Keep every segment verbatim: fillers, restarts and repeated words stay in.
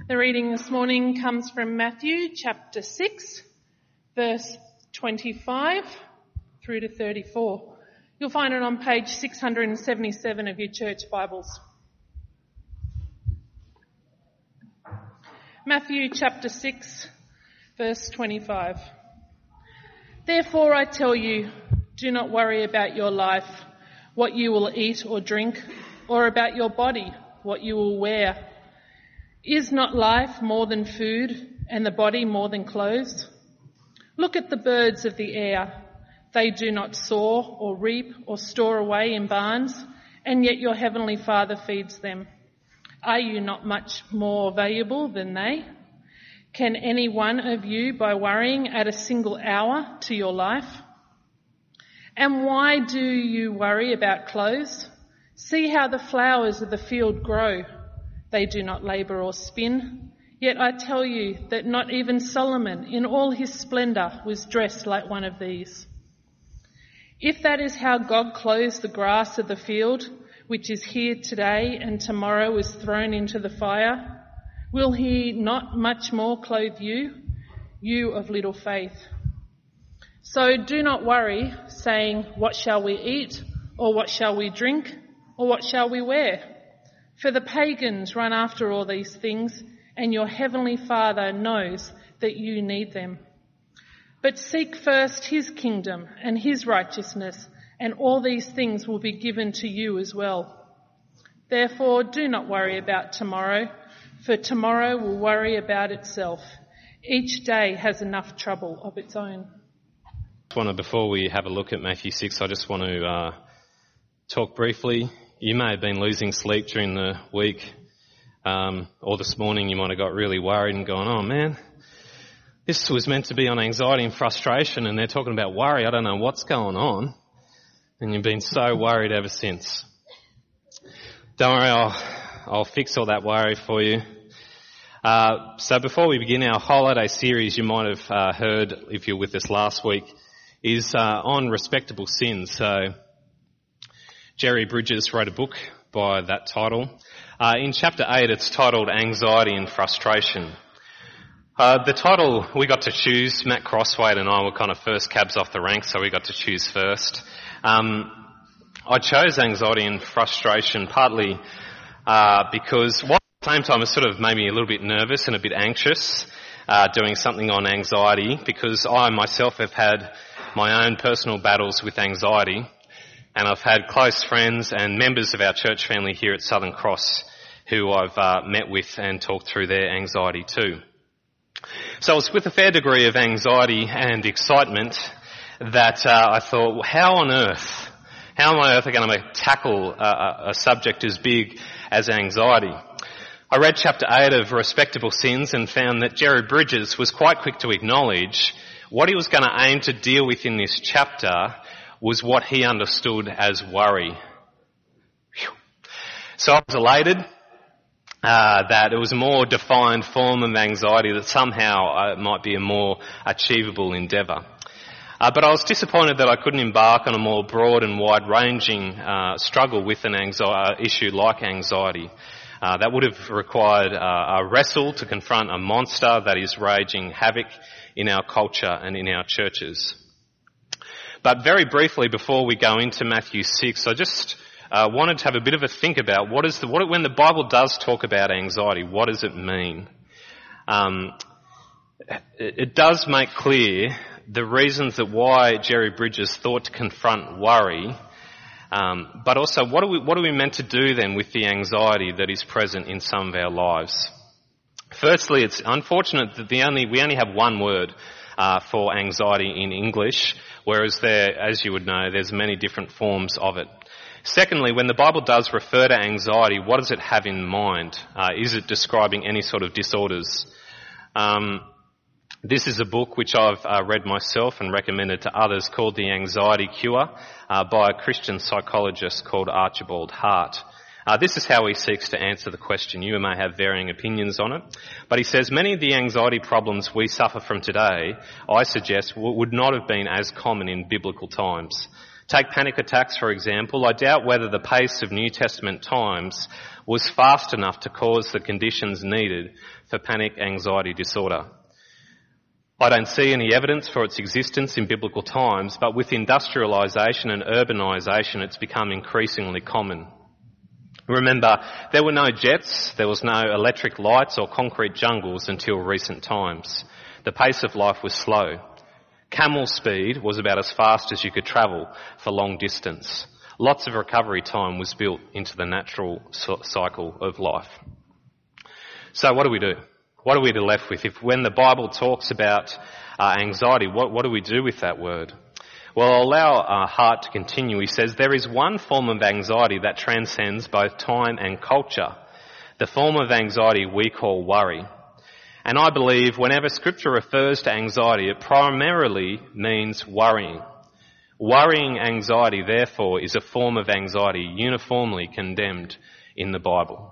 The reading this morning comes from Matthew chapter six, verse twenty-five through to thirty-four. You'll find it on page six hundred seventy-seven of your church Bibles. Matthew chapter six, verse twenty-five. Therefore I tell you, do not worry about your life, what you will eat or drink, or about your body, what you will wear. Is not life more than food, and the body more than clothes? Look at the birds of the air. They do not sow or reap or store away in barns, and yet your heavenly Father feeds them. Are you not much more valuable than they? Can any one of you, by worrying, add a single hour to your life? And why do you worry about clothes? See how the flowers of the field grow. They do not labour or spin. Yet I tell you that not even Solomon in all his splendour was dressed like one of these. If that is how God clothes the grass of the field, which is here today and tomorrow is thrown into the fire, will he not much more clothe you, you of little faith? So do not worry, saying, what shall we eat, or what shall we drink, or what shall we wear? For the pagans run after all these things, and your heavenly Father knows that you need them. But seek first his kingdom and his righteousness, and all these things will be given to you as well. Therefore, do not worry about tomorrow, for tomorrow will worry about itself. Each day has enough trouble of its own. Before we have a look at Matthew six, I just want to uh, talk briefly. You may have been losing sleep during the week, um, or this morning you might have got really worried and gone, oh man, this was meant to be on anxiety and frustration and they're talking about worry. I don't know what's going on. And you've been so worried ever since. Don't worry, I'll, I'll fix all that worry for you. Uh, so before we begin our holiday series, you might have uh, heard, if you're with us last week, is uh, on respectable sins. So Jerry Bridges wrote a book by that title. Uh, in chapter eight, it's titled Anxiety and Frustration. Uh, the title we got to choose, Matt Crosswade and I were kind of first cabs off the rank, so we got to choose first. Um, I chose Anxiety and Frustration partly uh, because while at the same time I was sort of maybe a little bit nervous and a bit anxious uh, doing something on anxiety, because I myself have had my own personal battles with anxiety. And I've had close friends and members of our church family here at Southern Cross who I've uh, met with and talked through their anxiety too. So it was with a fair degree of anxiety and excitement that uh, I thought, well, how on earth, how on earth are going to tackle a, a subject as big as anxiety? I read chapter eight of Respectable Sins and found that Jerry Bridges was quite quick to acknowledge what he was going to aim to deal with in this chapter was what he understood as worry. Whew. So I was elated uh, that it was a more defined form of anxiety, that somehow uh, it might be a more achievable endeavour. Uh, but I was disappointed that I couldn't embark on a more broad and wide-ranging uh, struggle with an anxiety, issue like anxiety. Uh, that would have required uh, a wrestle to confront a monster that is raging havoc in our culture and in our churches. But very briefly, before we go into Matthew six, I just uh, wanted to have a bit of a think about what is the, what, when the Bible does talk about anxiety, what does it mean? Um, it, it does make clear the reasons that why Jerry Bridges thought to confront worry, um, but also what are we what are we meant to do then with the anxiety that is present in some of our lives? Firstly, it's unfortunate that the only we only have one word uh, for anxiety in English, whereas there, as you would know, there's many different forms of it. Secondly, when the Bible does refer to anxiety, what does it have in mind? Uh, is it describing any sort of disorders? Um, this is a book which I've uh, read myself and recommended to others called The Anxiety Cure uh, by a Christian psychologist called Archibald Hart. Uh, this is how he seeks to answer the question. You may have varying opinions on it, but he says many of the anxiety problems we suffer from today, I suggest, w- would not have been as common in biblical times. Take panic attacks, for example. I doubt whether the pace of New Testament times was fast enough to cause the conditions needed for panic anxiety disorder. I don't see any evidence for its existence in biblical times, but with industrialisation and urbanisation, it's become increasingly common. Remember, there were no jets, there was no electric lights or concrete jungles until recent times. The pace of life was slow. Camel speed was about as fast as you could travel for long distance. Lots of recovery time was built into the natural cycle of life. So what do we do? What are we left with? If when the Bible talks about uh, anxiety, what, what do we do with that word? Well, I'll allow our heart to continue. He says, there is one form of anxiety that transcends both time and culture. The form of anxiety we call worry. And I believe whenever Scripture refers to anxiety, it primarily means worrying. Worrying anxiety, therefore, is a form of anxiety uniformly condemned in the Bible.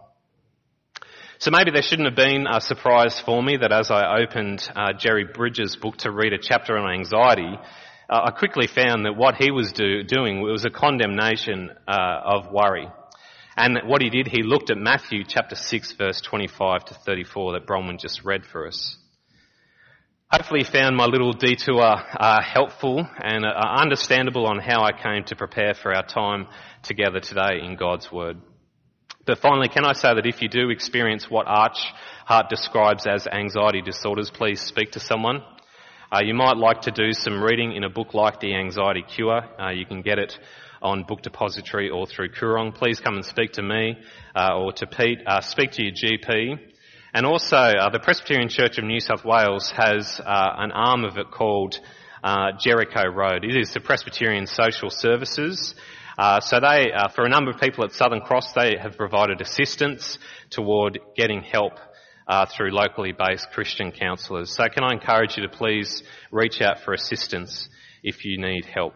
So maybe there shouldn't have been a surprise for me that as I opened uh, Jerry Bridges' book to read a chapter on anxiety, uh, I quickly found that what he was do, doing was a condemnation uh, of worry. And what he did, he looked at Matthew chapter six, verse twenty-five to thirty-four that Bronwyn just read for us. Hopefully you found my little detour uh, helpful and uh, understandable on how I came to prepare for our time together today in God's Word. But finally, can I say that if you do experience what Arch Hart describes as anxiety disorders, please speak to someone. Uh, you might like to do some reading in a book like The Anxiety Cure. Uh, you can get it on Book Depository or through Koorong. Please come and speak to me uh, or to Pete. Uh, speak to your G P. And also, uh, the Presbyterian Church of New South Wales has uh, an arm of it called uh, Jericho Road. It is the Presbyterian Social Services. Uh, so they, uh, for a number of people at Southern Cross, they have provided assistance toward getting help uh, through locally based Christian counsellors. So can I encourage you to please reach out for assistance if you need help.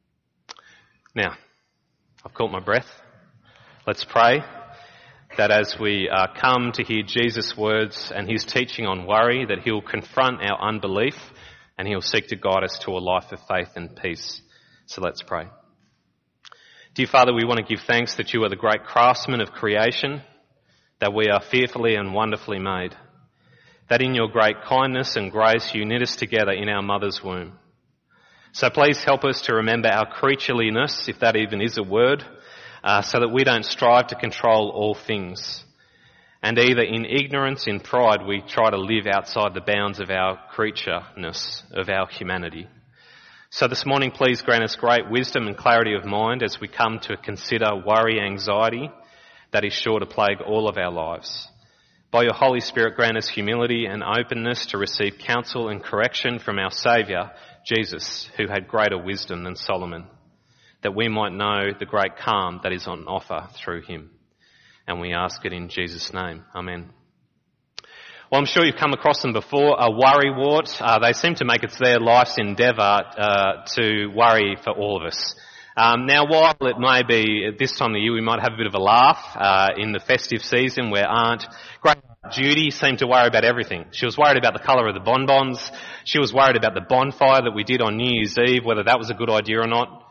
Now, I've caught my breath. Let's pray that as we uh, come to hear Jesus' words and his teaching on worry, that he'll confront our unbelief and he'll seek to guide us to a life of faith and peace. So let's pray. Dear Father, we want to give thanks that you are the great craftsman of creation, that we are fearfully and wonderfully made, that in your great kindness and grace you knit us together in our mother's womb. So please help us to remember our creatureliness, if that even is a word, uh, so that we don't strive to control all things. And either in ignorance, in pride, we try to live outside the bounds of our creatureness, of our humanity. So this morning, please grant us great wisdom and clarity of mind as we come to consider worry, anxiety that is sure to plague all of our lives. By your Holy Spirit, grant us humility and openness to receive counsel and correction from our Saviour, Jesus, who had greater wisdom than Solomon, that we might know the great calm that is on offer through him. And we ask it in Jesus' name. Amen. Well, I'm sure you've come across them before, a worrywart. Uh, they seem to make it their life's endeavour uh, to worry for all of us. Um, now, while it may be at this time of the year we might have a bit of a laugh uh, in the festive season where Aunt Great Aunt Judy seemed to worry about everything. She was worried about the colour of the bonbons. She was worried about the bonfire that we did on New Year's Eve, whether that was a good idea or not.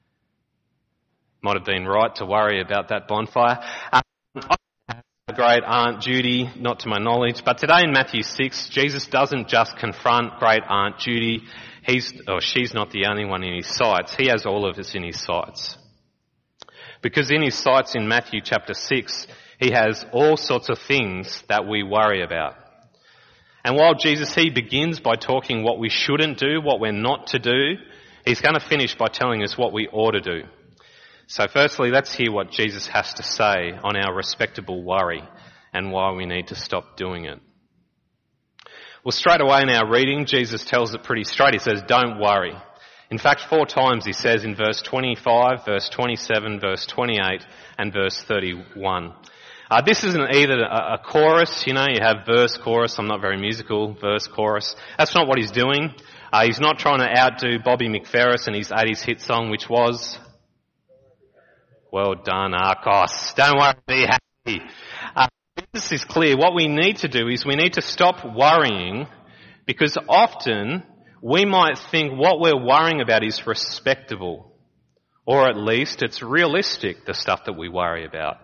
Might have been right to worry about that bonfire. Um, Great Aunt Judy, not to my knowledge, but today in Matthew six, Jesus doesn't just confront Great Aunt Judy. He's, or she's not the only one in his sights. He has all of us in his sights. Because in his sights in Matthew chapter six, he has all sorts of things that we worry about. And while Jesus, he begins by talking what we shouldn't do, what we're not to do, he's going to finish by telling us what we ought to do. So firstly, let's hear what Jesus has to say on our respectable worry and why we need to stop doing it. Well, straight away in our reading, Jesus tells it pretty straight. He says, don't worry. In fact, four times he says in verse twenty-five, verse twenty-seven, verse twenty-eight, and verse thirty-one. Uh, this isn't either a, a chorus, you know, you have verse, chorus. I'm not very musical, verse, chorus. That's not what he's doing. Uh, he's not trying to outdo Bobby McFerrin and his eighties hit song, which was... Well done, Arcos. Don't worry, be happy. Uh, this is clear. What we need to do is we need to stop worrying because often we might think what we're worrying about is respectable Or at least it's realistic, the stuff that we worry about.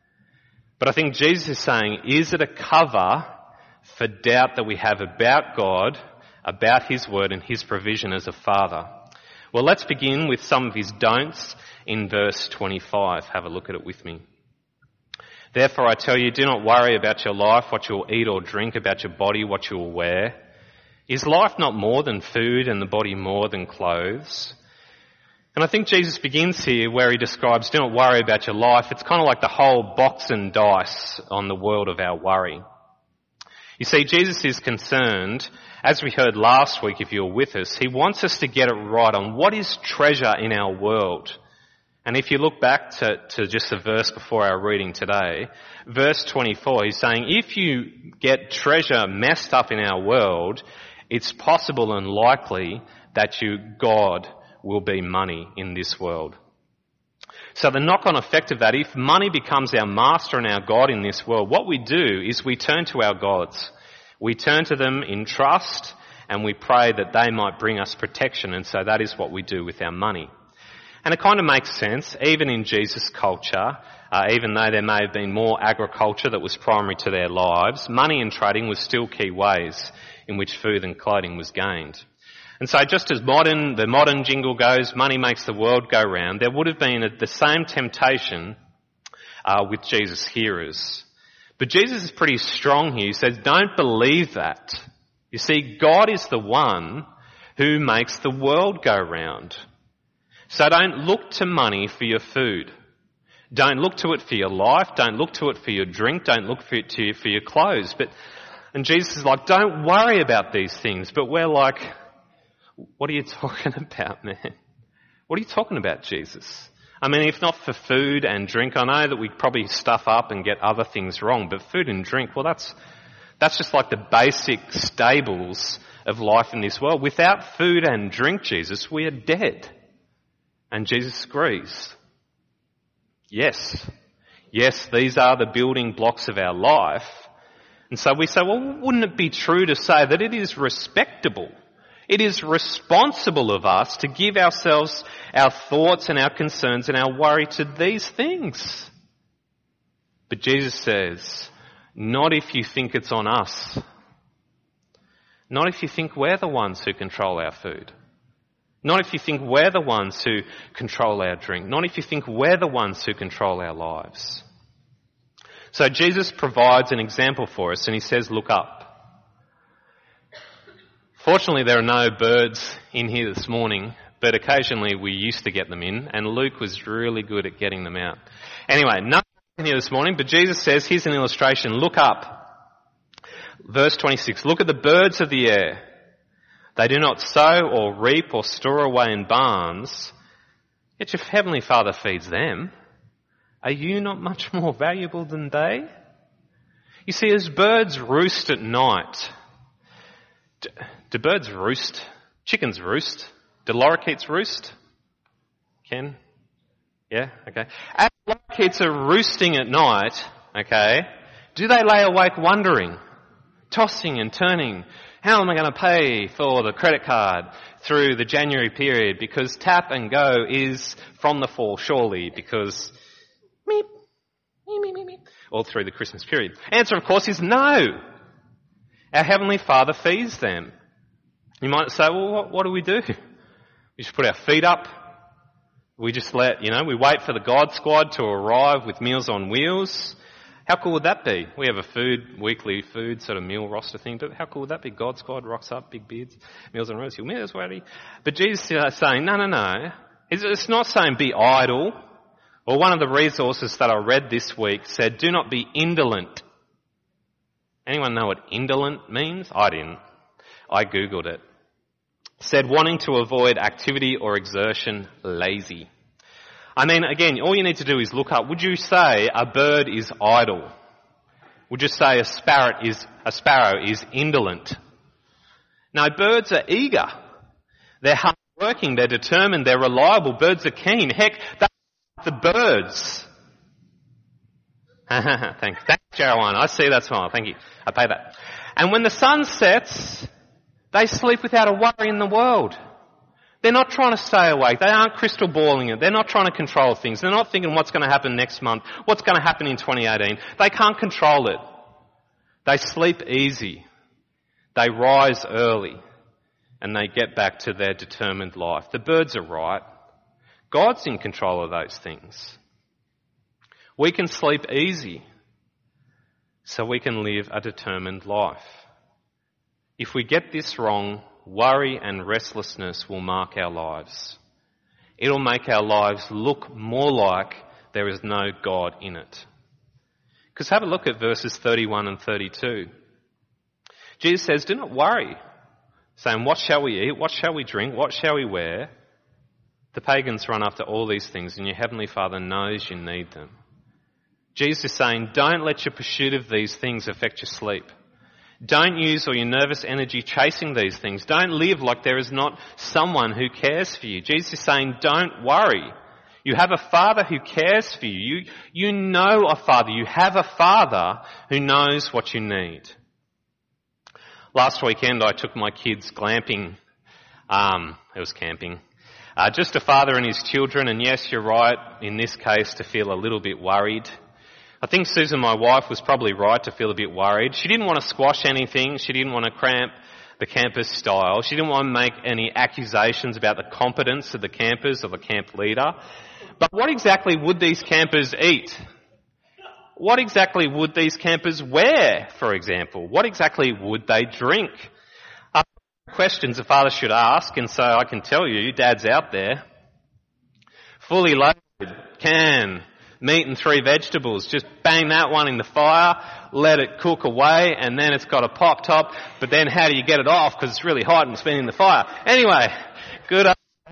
But I think Jesus is saying, is it a cover for doubt that we have about God, about His word and His provision as a Father? Well, let's begin with some of His don'ts in verse twenty-five. Have a look at it with me. Therefore I tell you, do not worry about your life, what you will eat or drink, about your body, what you will wear. Is life not more than food and the body more than clothes? And I think Jesus begins here where He describes, do not worry about your life. It's kind of like the whole box and dice on the world of our worry. You see, Jesus is concerned, as we heard last week if you were with us, He wants us to get it right on what is treasure in our world. And if you look back to, to just the verse before our reading today, verse twenty-four, He's saying, if you get treasure messed up in our world, it's possible and likely that you, God, will be money in this world. So the knock-on effect of that, if money becomes our master and our God in this world, what we do is we turn to our gods. We turn to them in trust and we pray that they might bring us protection, and so that is what we do with our money. And it kind of makes sense, even in Jesus' culture, uh, even though there may have been more agriculture that was primary to their lives, money and trading was still key ways in which food and clothing was gained. And so just as modern, the modern jingle goes, money makes the world go round, there would have been a, the same temptation uh, with Jesus' hearers. But Jesus is pretty strong here. He says, don't believe that. You see, God is the one who makes the world go round. So don't look to money for your food. Don't look to it for your life. Don't look to it for your drink. Don't look for it to you for your clothes. But, and Jesus is like, don't worry about these things. But we're like, what are you talking about, man? What are you talking about, Jesus? I mean, if not for food and drink, I know that we probably stuff up and get other things wrong, but food and drink, well, that's, that's just like the basic stables of life in this world. Without food and drink, Jesus, we are dead. And Jesus agrees. Yes. Yes, these are the building blocks of our life. And so we say, well, wouldn't it be true to say that it is respectable? It is responsible of us to give ourselves our thoughts and our concerns and our worry to these things. But Jesus says, not if you think it's on us. Not if you think we're the ones who control our food. Not if you think we're the ones who control our drink. Not if you think we're the ones who control our lives. So Jesus provides an example for us and He says, look up. Fortunately, there are no birds in here this morning, but occasionally we used to get them in, and Luke was really good at getting them out. Anyway, nothing in here this morning, but Jesus says, here's an illustration, look up. Verse twenty-six, look at the birds of the air. They do not sow or reap or store away in barns, yet your heavenly Father feeds them. Are you not much more valuable than they? You see, as birds roost at night, do, do birds roost? Chickens roost? Do lorikeets roost? Ken? Yeah? Okay. As lorikeets are roosting at night, okay, do they lay awake wondering, tossing and turning, how am I going to pay for the credit card through the January period? Because tap and go is from the fall, surely, because meep, meep, meep, meep, meep, all through the Christmas period. Answer, of course, is no. Our Heavenly Father feeds them. You might say, well, what, what do we do? We just put our feet up. We just let, you know, we wait for the God Squad to arrive with Meals on Wheels. How cool would that be? We have a food, weekly food sort of meal roster thing, but how cool would that be? God Squad rocks up, big beards, Meals on Wheels, meals ready. But Jesus is saying, no, no, no. It's not saying be idle. Or one of the resources that I read this week said, do not be indolent. Anyone know what indolent means? I didn't. I Googled it. Said wanting to avoid activity or exertion, lazy. I mean, again, all you need to do is look up. Would you say a bird is idle? Would you say a sparrow is, a sparrow is indolent? No, birds are eager. They're hardworking, they're determined, they're reliable. Birds are keen. Heck, they're the birds. Thanks. Thanks, Caroline. I see that smile. Thank you. I pay that. And when the sun sets, they sleep without a worry in the world. They're not trying to stay awake. They aren't crystal balling it. They're not trying to control things. They're not thinking what's going to happen next month, what's going to happen in twenty eighteen. They can't control it. They sleep easy. They rise early. And they get back to their determined life. The birds are right. God's in control of those things. We can sleep easy so we can live a determined life. If we get this wrong, worry and restlessness will mark our lives. It'll make our lives look more like there is no God in it. Because have a look at verses thirty-one and thirty-two. Jesus says, do not worry, saying, what shall we eat? What shall we drink? What shall we wear? The pagans run after all these things, and your heavenly Father knows you need them. Jesus is saying, don't let your pursuit of these things affect your sleep. Don't use all your nervous energy chasing these things. Don't live like there is not someone who cares for you. Jesus is saying, don't worry. You have a Father who cares for you. You, you know a Father. You have a Father who knows what you need. Last weekend I took my kids glamping. Um, it was camping. Uh, just a father and his children, and yes, you're right, in this case, to feel a little bit worried. I think Susan, my wife, was probably right to feel a bit worried. She didn't want to squash anything. She didn't want to cramp the campers' style. She didn't want to make any accusations about the competence of the campers or the camp leader. But what exactly would these campers eat? What exactly would these campers wear, for example? What exactly would they drink? Uh, questions a father should ask, and so I can tell you, Dad's out there. Fully loaded, can, meat and three vegetables. Just bang that one in the fire, let it cook away, and then it's got a pop top. But then how do you get it off? Because it's really hot and it's been in the fire. Anyway, good.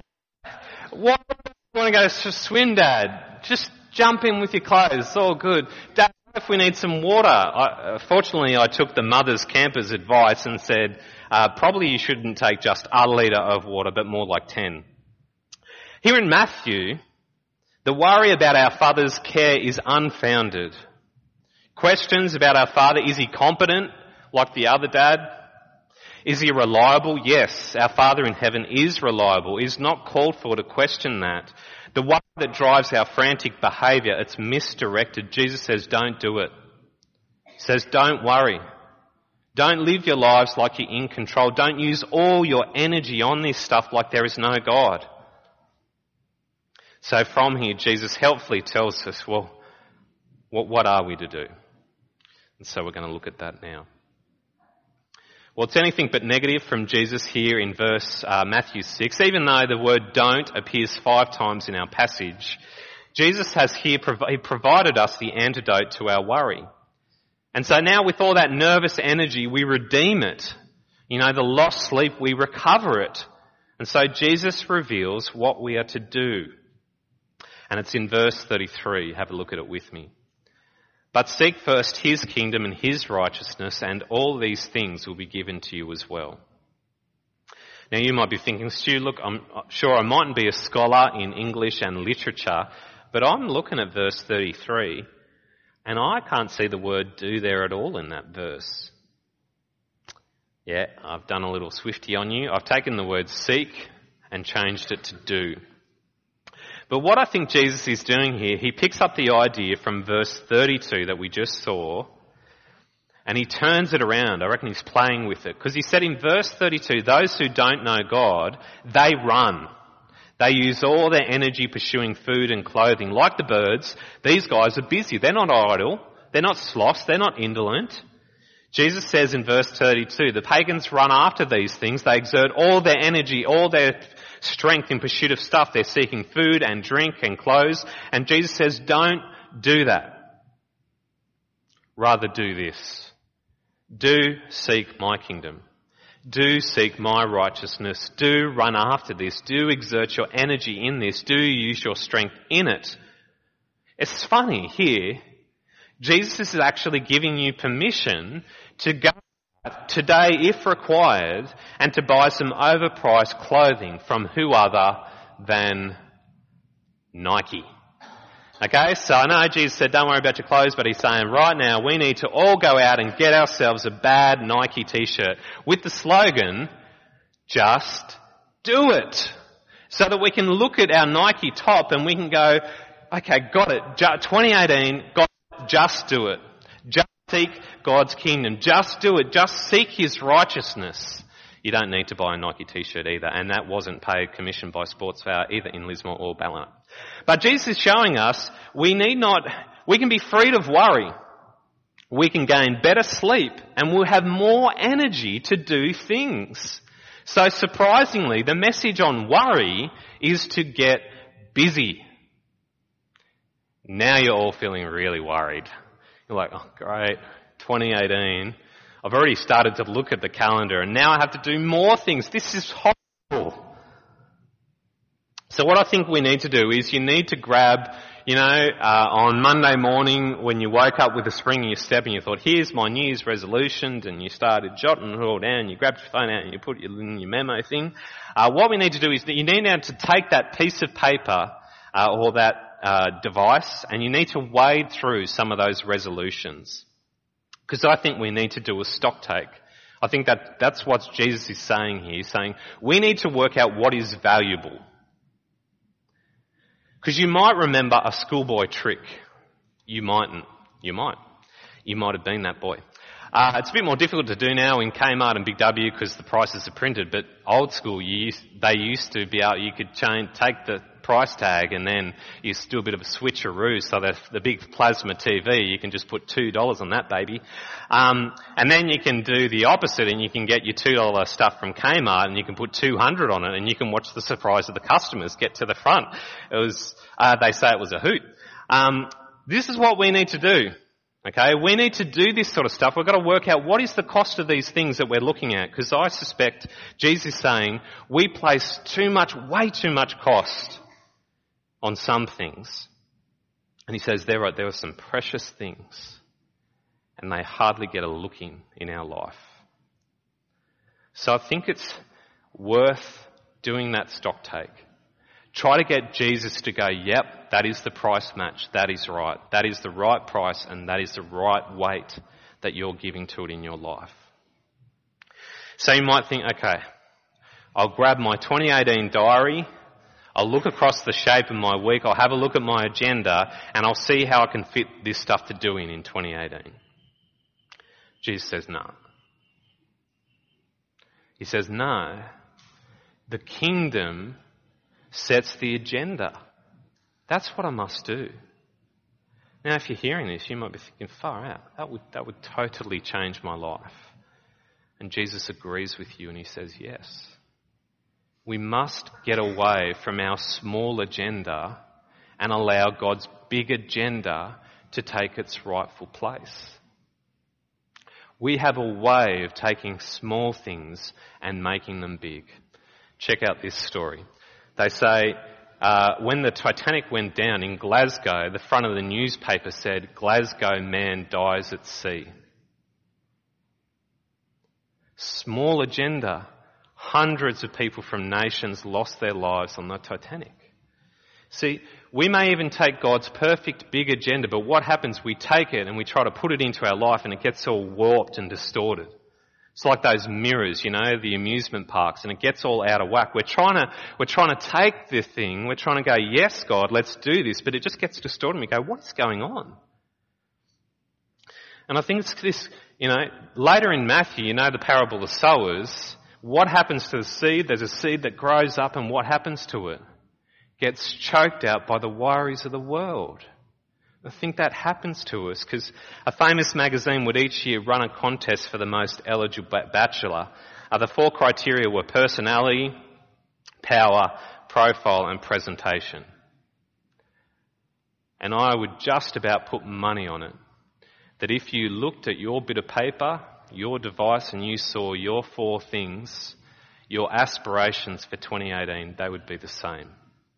What do you want to go to swim, Dad? Just jump in with your clothes. It's all good. Dad, if we need some water. I, uh, fortunately, I took the mother's camper's advice and said, uh, probably you shouldn't take just a litre of water, but more like ten. Here in Matthew, the worry about our Father's care is unfounded. Questions about our Father, is he competent like the other dad? Is he reliable? Yes, our Father in heaven is reliable. It is not called for to question that. The worry that drives our frantic behaviour, it's misdirected. Jesus says, don't do it. He says, don't worry. Don't live your lives like you're in control. Don't use all your energy on this stuff like there is no God. So from here, Jesus helpfully tells us, well, what, what are we to do? And so we're going to look at that now. Well, it's anything but negative from Jesus here in verse uh, Matthew six. Even though the word don't appears five times in our passage, Jesus has here prov- he provided us the antidote to our worry. And so now with all that nervous energy, we redeem it. You know, the lost sleep, we recover it. And so Jesus reveals what we are to do. And it's in verse thirty-three. Have a look at it with me. But seek first his kingdom and his righteousness, and all these things will be given to you as well. Now you might be thinking, Stu, look, I'm sure I mightn't be a scholar in English and literature, but I'm looking at verse thirty-three, and I can't see the word do there at all in that verse. Yeah, I've done a little Swiftie on you. I've taken the word seek and changed it to do. But what I think Jesus is doing here, he picks up the idea from verse thirty-two that we just saw, and he turns it around. I reckon he's playing with it. Because he said in verse thirty-two, those who don't know God, they run. They use all their energy pursuing food and clothing. Like the birds, these guys are busy. They're not idle. They're not sloths. They're not indolent. Jesus says in verse thirty-two, the pagans run after these things. They exert all their energy, all their strength in pursuit of stuff. They're seeking food and drink and clothes. And Jesus says, don't do that. Rather do this. Do seek my kingdom. Do seek my righteousness. Do run after this. Do exert your energy in this. Do use your strength in it. It's funny here. Jesus is actually giving you permission to go today, if required, and to buy some overpriced clothing from who other than Nike. Okay, so I know Jesus said don't worry about your clothes, but he's saying right now we need to all go out and get ourselves a bad Nike t-shirt with the slogan, just do it. So that we can look at our Nike top and we can go, okay, got it. twenty eighteen, got it. Just do it. Just seek God's kingdom. Just do it. Just seek His righteousness. You don't need to buy a Nike t-shirt either, and that wasn't paid commission by Sportsfire either in Lismore or Ballina. But Jesus is showing us we need not, we can be freed of worry. We can gain better sleep and we'll have more energy to do things. So surprisingly, the message on worry is to get busy. Now you're all feeling really worried. You're like, oh great, twenty eighteen. I've already started to look at the calendar and now I have to do more things. This is horrible. So what I think we need to do is you need to grab, you know, uh, on Monday morning when you woke up with a spring in your step and you thought, here's my New Year's resolutions, and you started jotting it all down, you grabbed your phone out and you put it in your memo thing. Uh, what we need to do is that you need now to take that piece of paper uh, or that uh, device and you need to wade through some of those resolutions. Because I think we need to do a stock take. I think that that's what Jesus is saying here. He's saying we need to work out what is valuable. Because you might remember a schoolboy trick. You mightn't. You might. You might have been that boy. Uh, it's a bit more difficult to do now in Kmart and Big W because the prices are printed, but old school, you used, they used to be able, you could change, take the price tag and then you do a bit of a switcheroo so that the big plasma T V, you can just put two dollars on that baby. Um, and then you can do the opposite and you can get your two dollar stuff from Kmart and you can put two hundred on it and you can watch the surprise of the customers get to the front. It was, uh, they say it was a hoot. Um, this is what we need to do. Okay, we need to do this sort of stuff. We've got to work out what is the cost of these things that we're looking at, because I suspect Jesus is saying we place too much, way too much cost on some things. And he says there are, there are some precious things and they hardly get a look in in our life. So I think it's worth doing that stock take. Try to get Jesus to go, yep, that is the price match, that is right, that is the right price and that is the right weight that you're giving to it in your life. So you might think, okay, I'll grab my twenty eighteen diary, I'll look across the shape of my week, I'll have a look at my agenda and I'll see how I can fit this stuff to do in in twenty eighteen. Jesus says no. He says no, the kingdom sets the agenda. That's what I must do. Now, if you're hearing this, you might be thinking, far out, that would, that would totally change my life. And Jesus agrees with you and he says, yes. We must get away from our small agenda and allow God's big agenda to take its rightful place. We have a way of taking small things and making them big. Check out this story. They say uh, when the Titanic went down in Glasgow, the front of the newspaper said, Glasgow man dies at sea. Small agenda. Hundreds of people from nations lost their lives on the Titanic. See, we may even take God's perfect big agenda, but what happens, we take it and we try to put it into our life and it gets all warped and distorted. It's like those mirrors, you know, the amusement parks, and it gets all out of whack. We're trying to, we're trying to take the thing, we're trying to go, yes, God, let's do this, but it just gets distorted and we go, what's going on? And I think it's this, you know, later in Matthew, you know the parable of sowers. What happens to the seed? There's a seed that grows up and what happens to it? Gets choked out by the worries of the world. I think that happens to us because a famous magazine would each year run a contest for the most eligible bachelor. Uh, the four criteria were personality, power, profile and presentation. And I would just about put money on it that if you looked at your bit of paper, your device, and you saw your four things, your aspirations for twenty eighteen, they would be the same.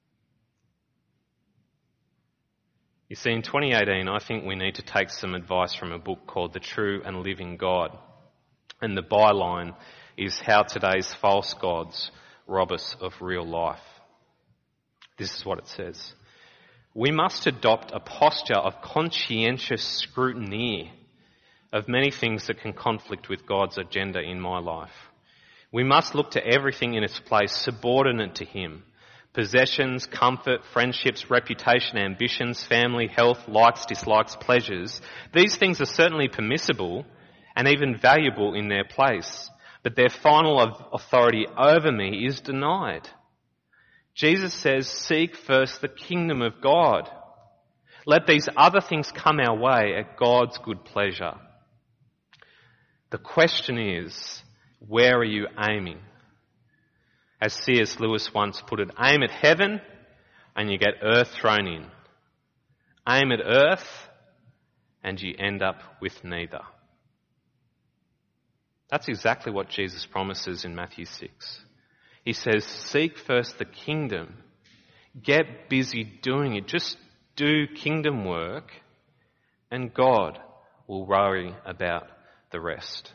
You see, in twenty eighteen, I think we need to take some advice from a book called The True and Living God. And the byline is How Today's False Gods Rob Us of Real Life. This is what it says. We must adopt a posture of conscientious scrutiny of many things that can conflict with God's agenda in my life. We must look to everything in its place subordinate to Him, Possessions, comfort, friendships, reputation, ambitions, family, health, likes, dislikes, pleasures. These things are certainly permissible and even valuable in their place, but their final authority over me is denied. Jesus says, seek first the kingdom of God. Let these other things come our way at God's good pleasure. The question is, where are you aiming? As C S Lewis once put it, aim at heaven and you get earth thrown in. Aim at earth and you end up with neither. That's exactly what Jesus promises in Matthew six. He says, seek first the kingdom. Get busy doing it. Just do kingdom work and God will worry about the rest.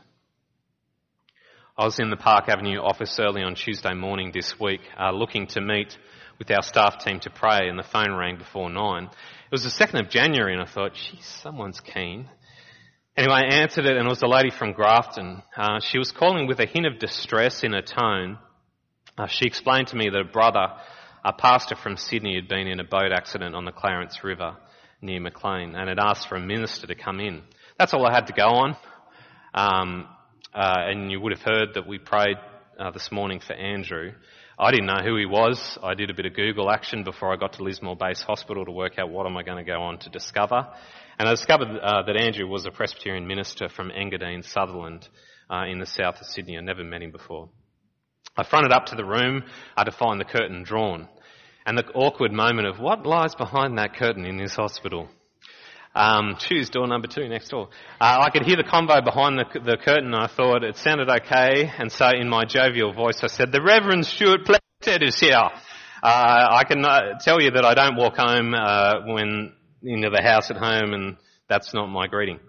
I was in the Park Avenue office early on Tuesday morning this week, uh, looking to meet with our staff team to pray, and the phone rang before nine. It was the second of January, and I thought, geez, someone's keen. Anyway, I answered it, and it was a lady from Grafton. Uh, she was calling with a hint of distress in her tone. Uh, she explained to me that a brother, a pastor from Sydney, had been in a boat accident on the Clarence River near Maclean, and had asked for a minister to come in. That's all I had to go on. Um, Uh, and you would have heard that we prayed uh, this morning for Andrew. I didn't know who he was. I did a bit of Google action before I got to Lismore Base Hospital to work out what am I going to go on to discover. And I discovered uh, that Andrew was a Presbyterian minister from Engadine, Sutherland, uh, in the south of Sydney. I'd never met him before. I fronted up to the room uh, to find the curtain drawn. And the awkward moment of what lies behind that curtain in this hospital. Um, choose door number two next door. Uh, I could hear the convo behind the, the curtain, and I thought it sounded okay. And so in my jovial voice, I said, the Reverend Stuart Plested is here. Uh, I can uh, tell you that I don't walk home uh, when into the house at home, and that's not my greeting.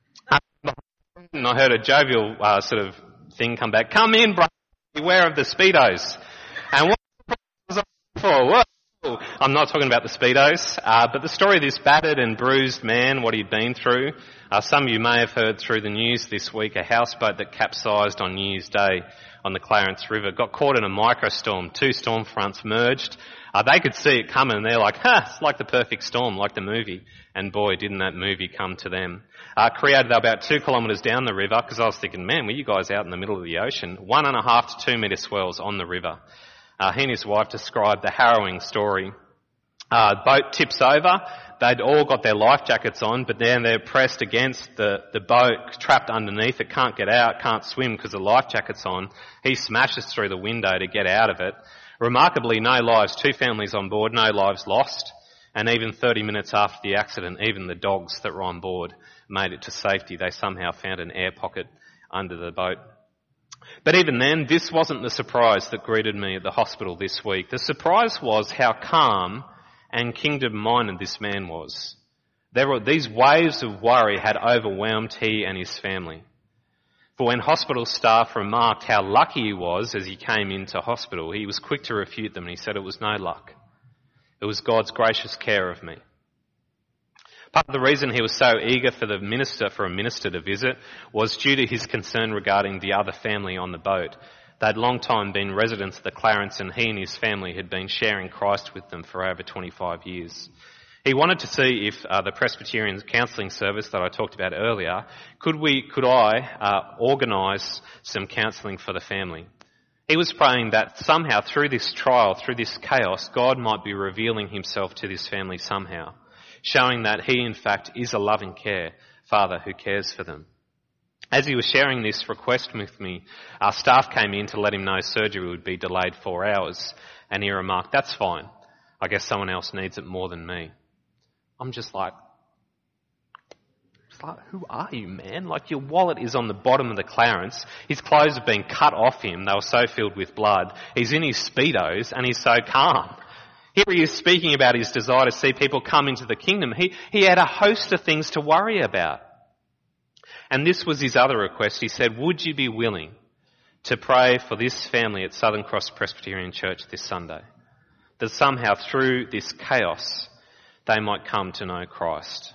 And I heard a jovial uh, sort of thing come back. Come in, brother. Beware of the Speedos. And what was I for? What? I'm not talking about the Speedos, uh, but the story of this battered and bruised man, what he'd been through. Uh, some of you may have heard through the news this week, a houseboat that capsized on New Year's Day on the Clarence River, got caught in a microstorm. Two storm fronts merged. Uh, they could see it coming, and they're like, ha, it's like the perfect storm, like the movie. And boy, didn't that movie come to them. Uh, created about two kilometres down the river, because I was thinking, man, were you guys out in the middle of the ocean? One and a half to two metre swells on the river. Uh, he and his wife described the harrowing story. Uh, boat tips over. They'd all got their life jackets on, but then they're pressed against the, the boat, trapped underneath it, can't get out, can't swim because the life jacket's on. He smashes through the window to get out of it. Remarkably, no lives, two families on board, no lives lost. And even thirty minutes after the accident, even the dogs that were on board made it to safety. They somehow found an air pocket under the boat. But even then, this wasn't the surprise that greeted me at the hospital this week. The surprise was how calm and kingdom-minded this man was. There were these waves of worry had overwhelmed he and his family. For when hospital staff remarked how lucky he was as he came into hospital, he was quick to refute them, and he said it was no luck. It was God's gracious care of me. Part of the reason he was so eager for the minister, for a minister to visit, was due to his concern regarding the other family on the boat. They'd long time been residents of the Clarence, and he and his family had been sharing Christ with them for over twenty-five years. He wanted to see if uh, the Presbyterian counselling service that I talked about earlier, could we, could I uh, organise some counselling for the family. He was praying that somehow through this trial, through this chaos, God might be revealing himself to this family somehow, showing that he in fact is a loving care father who cares for them. As he was sharing this request with me, our staff came in to let him know surgery would be delayed four hours, and he remarked, that's fine. I guess someone else needs it more than me. I'm just like, just like, who are you, man? Like, your wallet is on the bottom of the Clarence. His clothes have been cut off him. They were so filled with blood. He's in his Speedos, and he's so calm. Here he is speaking about his desire to see people come into the kingdom. He, he had a host of things to worry about. And this was his other request. He said, would you be willing to pray for this family at Southern Cross Presbyterian Church this Sunday? That somehow through this chaos, they might come to know Christ.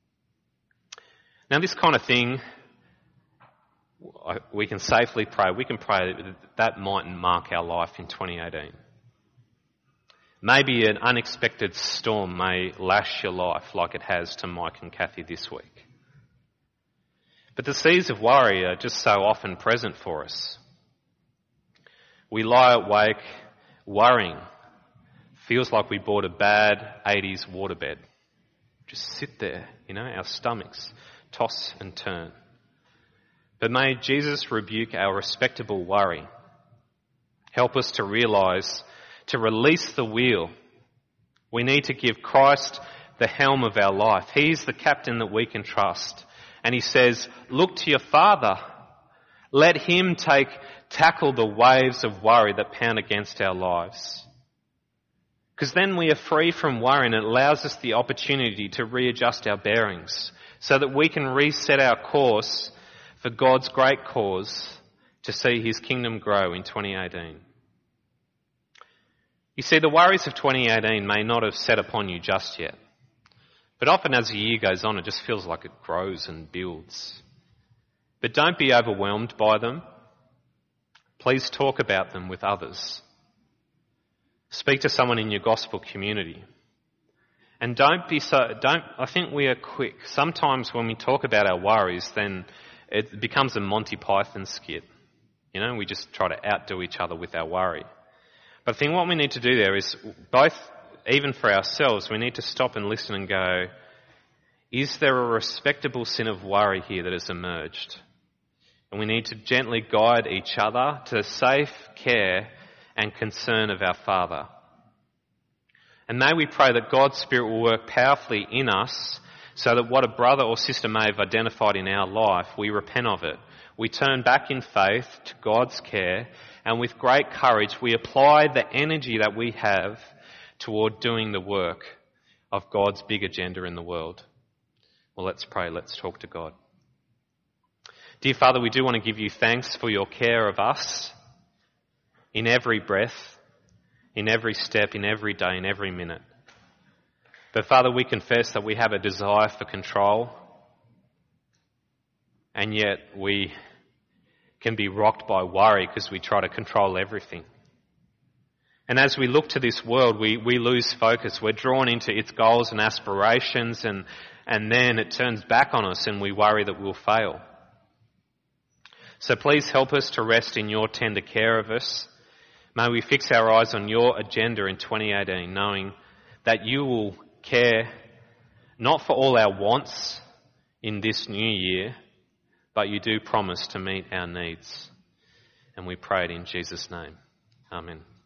Now this kind of thing, we can safely pray. We can pray that that mightn't mark our life in twenty eighteen. Maybe an unexpected storm may lash your life like it has to Mike and Kathy this week. But the seeds of worry are just so often present for us. We lie awake worrying. Feels like we bought a bad eighties waterbed. Just sit there, you know, our stomachs toss and turn. But may Jesus rebuke our respectable worry. Help us to realise, to release the wheel. We need to give Christ the helm of our life. He's the captain that we can trust. And he says, look to your Father. Let him take, tackle the waves of worry that pound against our lives. Because then we are free from worry, and it allows us the opportunity to readjust our bearings so that we can reset our course for God's great cause to see his kingdom grow in twenty eighteen. You see, the worries of twenty eighteen may not have set upon you just yet. But often as the year goes on, it just feels like it grows and builds. But don't be overwhelmed by them. Please talk about them with others. Speak to someone in your gospel community. And don't be so, don't, I think we are quick. Sometimes when we talk about our worries, then it becomes a Monty Python skit. You know, we just try to outdo each other with our worry. But I think what we need to do there is both, even for ourselves, we need to stop and listen and go, is there a respectable sin of worry here that has emerged? And we need to gently guide each other to the safe care and concern of our Father. And may we pray that God's Spirit will work powerfully in us so that what a brother or sister may have identified in our life, we repent of it. We turn back in faith to God's care, and with great courage we apply the energy that we have toward doing the work of God's big agenda in the world. Well, let's pray. Let's talk to God. Dear Father, we do want to give you thanks for your care of us in every breath, in every step, in every day, in every minute. But Father, we confess that we have a desire for control, and yet we can be rocked by worry because we try to control everything. And as we look to this world, we, we lose focus. We're drawn into its goals and aspirations, and, and then it turns back on us and we worry that we'll fail. So please help us to rest in your tender care of us. May we fix our eyes on your agenda in twenty eighteen, knowing that you will care not for all our wants in this new year, but you do promise to meet our needs. And we pray it in Jesus' name. Amen.